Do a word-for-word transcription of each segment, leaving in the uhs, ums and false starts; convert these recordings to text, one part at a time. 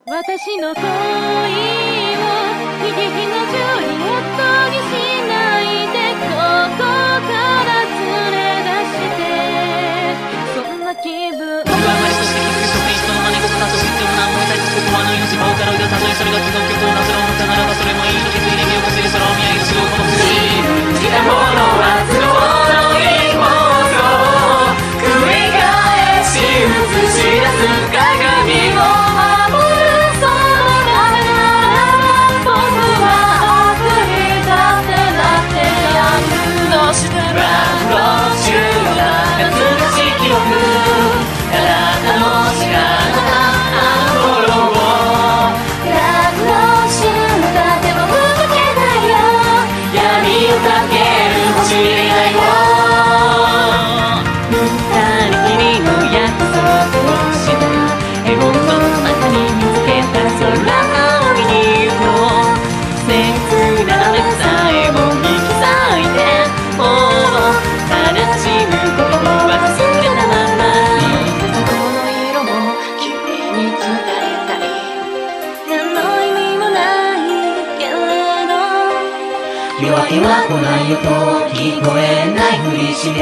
私の恋を悲劇のジュリエットにしないで、ここから連れ出して、そんな気分。僕は生まれとして結局人の真似事だと知っても何も大切言葉の命ボーカロイド、たとえそれが既存曲をなぜろ思ったならばそれもいいと決意で身をかせる空を見上げる白この苦しい好きなものは都合のいいものを繰り返し映し出す鏡を守る。そのためなら僕は悪にだってなってやる。どうしてラブローシューな懐かしい記憶、あなたの知らなかったあの頃を。ラブローシューだっても動けないよ、闇をかける星願いを。二人の約束をした絵本の中に見つけた空を見に行こう。切な雨さえも引き裂いて、もう悲しむことは忘れたまま。この色も君に伝えたい。何の意味もないけれど、夜明けは来ないよと聞こえないふりして、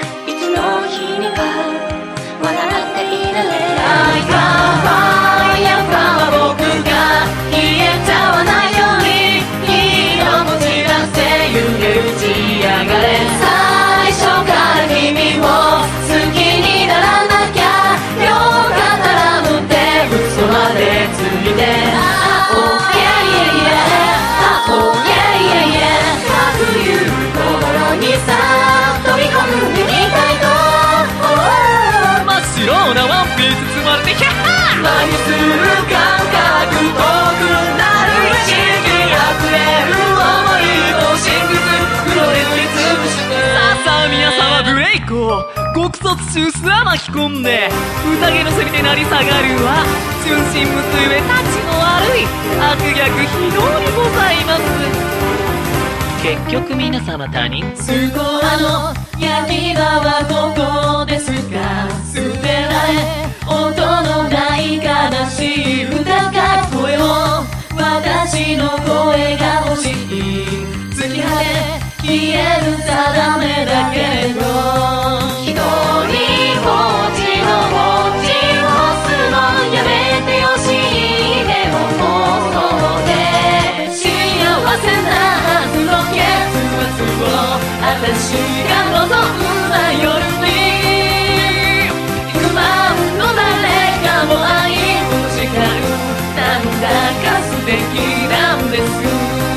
いつの日にか笑っていられない。ファイヤーフラワー、僕が消えちゃわないように火を持ち出せ、揺れ打ち上がれ。最初から君を好きにならなきゃよかったら無って嘘までついて、あおいやいやいや、あおいやいやいや、かくいう心にさ飛び込むみたいと。真っ白なワンピース包まれてヒャッハー、何する感覚遠くなる意識あふれる想いの真実、黒で塗りつぶして。さあさあ皆様ブレイクを極卒中すら巻き込んで、宴のせびで成り下がるは純真無ゆえたちの悪い悪逆非道にございます。結局皆様他人、スコアの闇場はここですか。捨てられ音のない悲しい歌が声を、私の声が欲しい。突き果て消える定めだけれど、一人ぼっちのぼっちを干すのやめてよし、でももうそうで幸せなはずの結末を私が望んだ夜に、不満の誰かも愛を叱る、なんだか素敵なんです。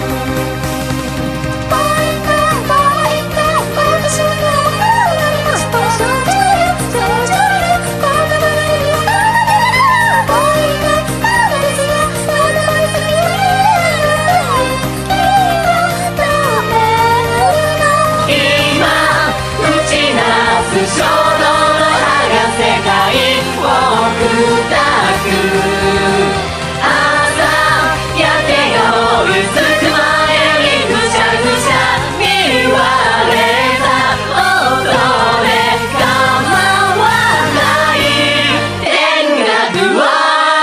衝動の葉が世界を砕く、朝やけが追いつく前にぐしゃぐしゃ見割れた音で構わない天国は。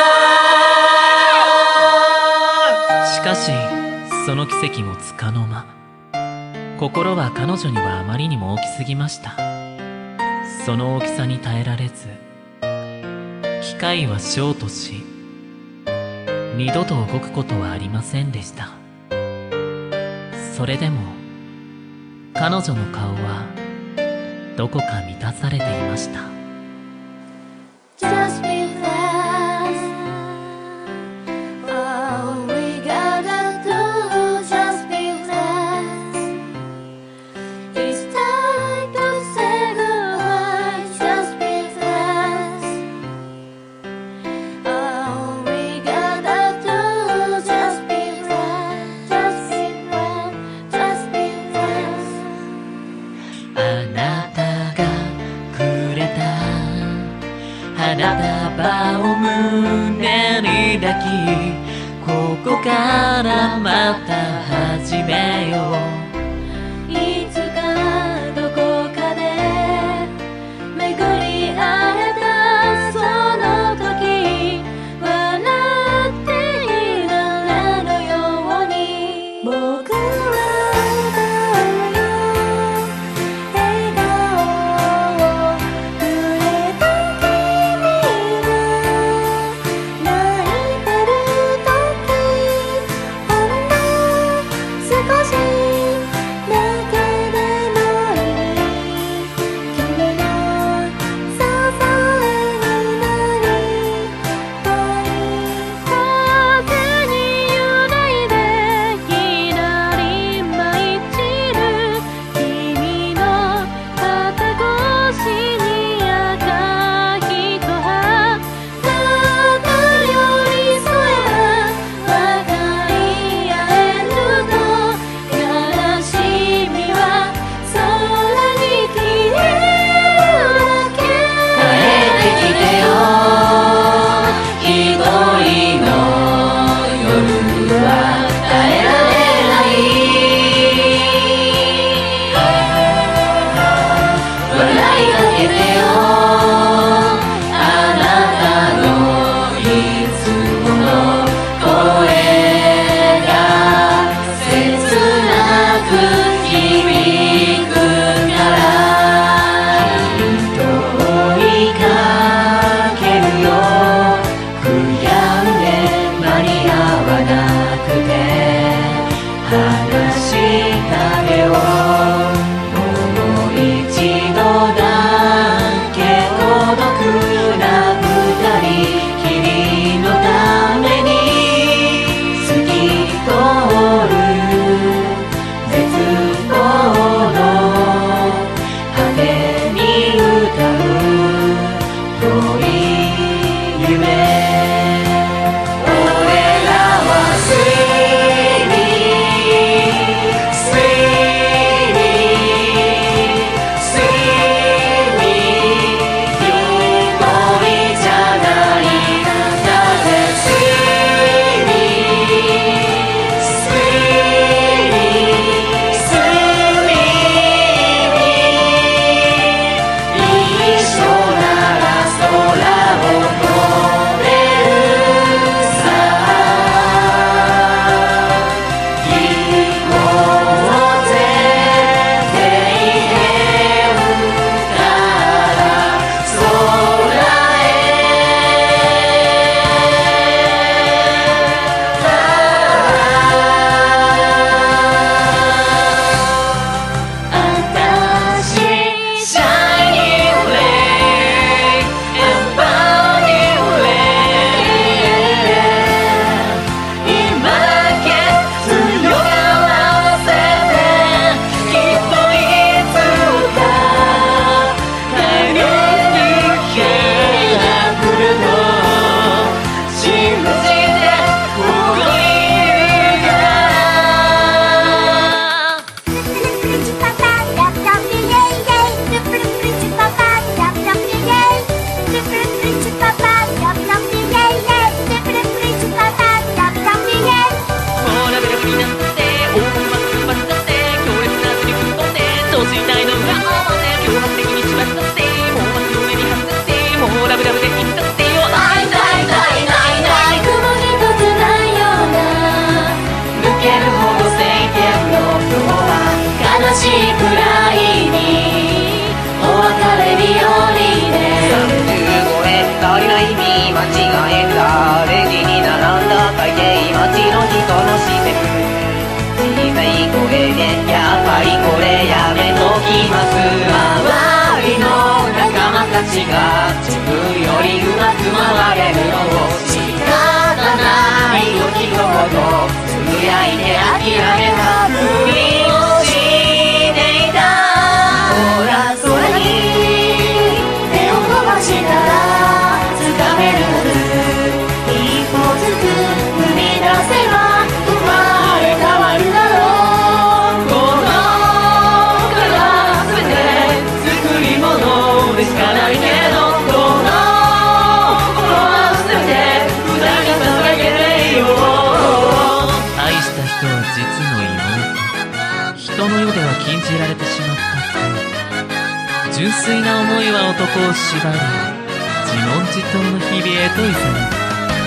しかしその奇跡もつかの間、心は彼女にはあまりにも大きすぎました。その大きさに耐えられず、機械はショートし、二度と動くことはありませんでした。それでも彼女の顔はどこか満たされていました。Just be fast. All we gotta do, just be fast. It's time to say goodbye. Just be fast. All we gotta do, just be fast. Just be fast. Just be fast. あなたがくれた花束を胸に抱き、ここからまた始めよう。いつかどこかで巡り会えたその時、笑ぱりこれやめときます。周りの仲間たちが自分よりうまく回れるのを仕方ないよ一言つぶやいて諦めたふりをしていた。空空に手を伸ばしたら掴めるはず。一歩ずつ踏み出せば生まれ変わるだろう。この世は全て作り物でしかないけど、この心は全て無駄に捧げていよう。愛した人は実の妹。人の世では禁じられてしまった純粋な思いは男を縛り、自問自答の日々へといざなう。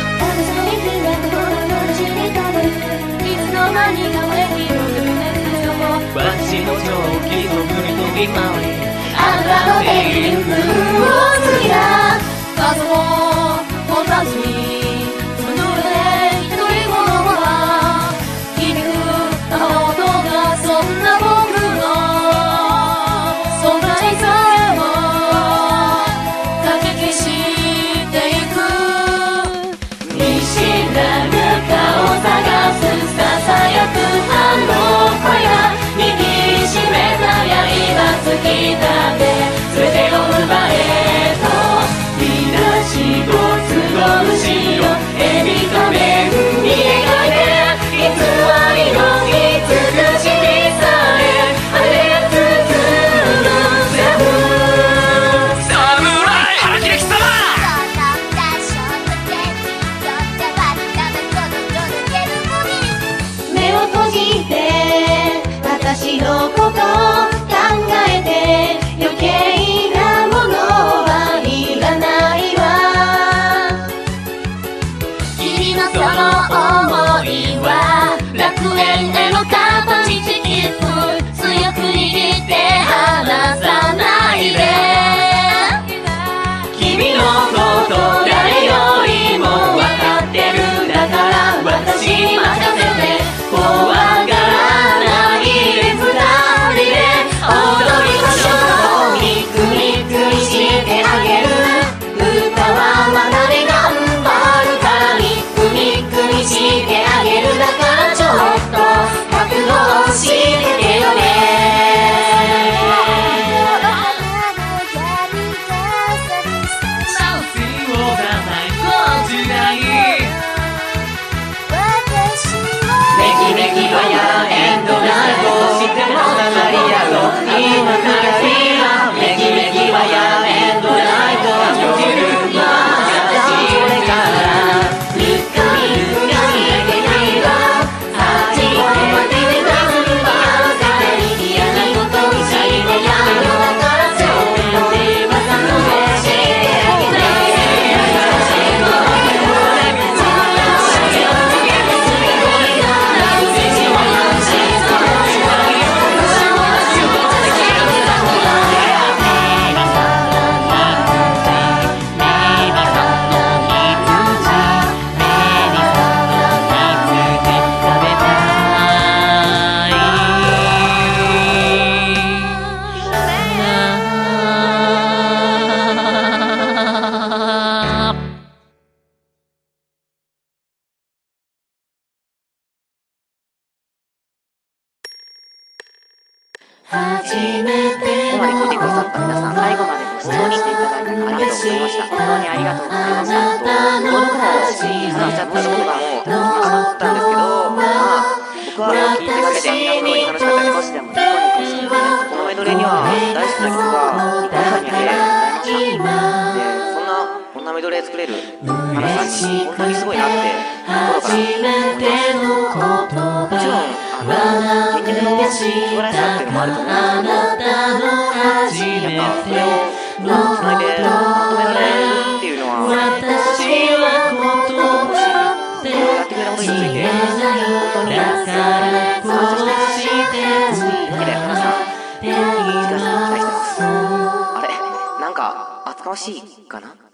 私の狂気の振り飛び回り、あなたの手に服を脱ぎだ。数も持たずにその上で一人者は響くあの音が、そんな僕の存在さえもかき消していく。見知らぬ顔探すささやくあの声が握りしめた刃突き立て全てを奪えとみなしごつごむしろエビ仮面に描いて偽りの美しさへあれ包む全部侍ハキレキ様。目を閉じて私のこと考えて余計なものはいらないわ。君のその想いは楽園への片道切符、強く握って離さないで。君のこと誰よりも分かってる、だから私に任せて怖がらないで二人で踊りましょう。ミクミクにしてあげる。歌はまだで頑張るからミクミクにしてあげる。だからちょっと覚悟しててよね。ナンシーを出さないこの時代、メキメキはやエンドライトしてもなりやろ今から今メキメキはやエンドライトよける今優しい俺からミクミクが見えてないわ。初めてでなずに合わせて嫌なことにしてやるよ。だからそうよ自分の上してあげて。 ここまで聞いてくださった皆さん、最後までご視聴していただいてありがとうございました。本当にありがとうございました。登録も実はしちゃったことがもう決まったんですけど、まあ僕は聞いてくれて本当に楽しかったです。少しでもニコニコしてこのメドレーには大好きな曲がいっぱいにありございました。で、そんなこんなメドレー作れる花さんに本当にすごいなって心から思ってます。もちろんあの原曲の素晴らしさっていうのもあると思うんですけど、やっぱそれをつないでまとめられるっていうのは少し少しやってくれたことについて本当に感謝してます。というわけで皆さん次回期待してます。あれなんか厚かましいかな。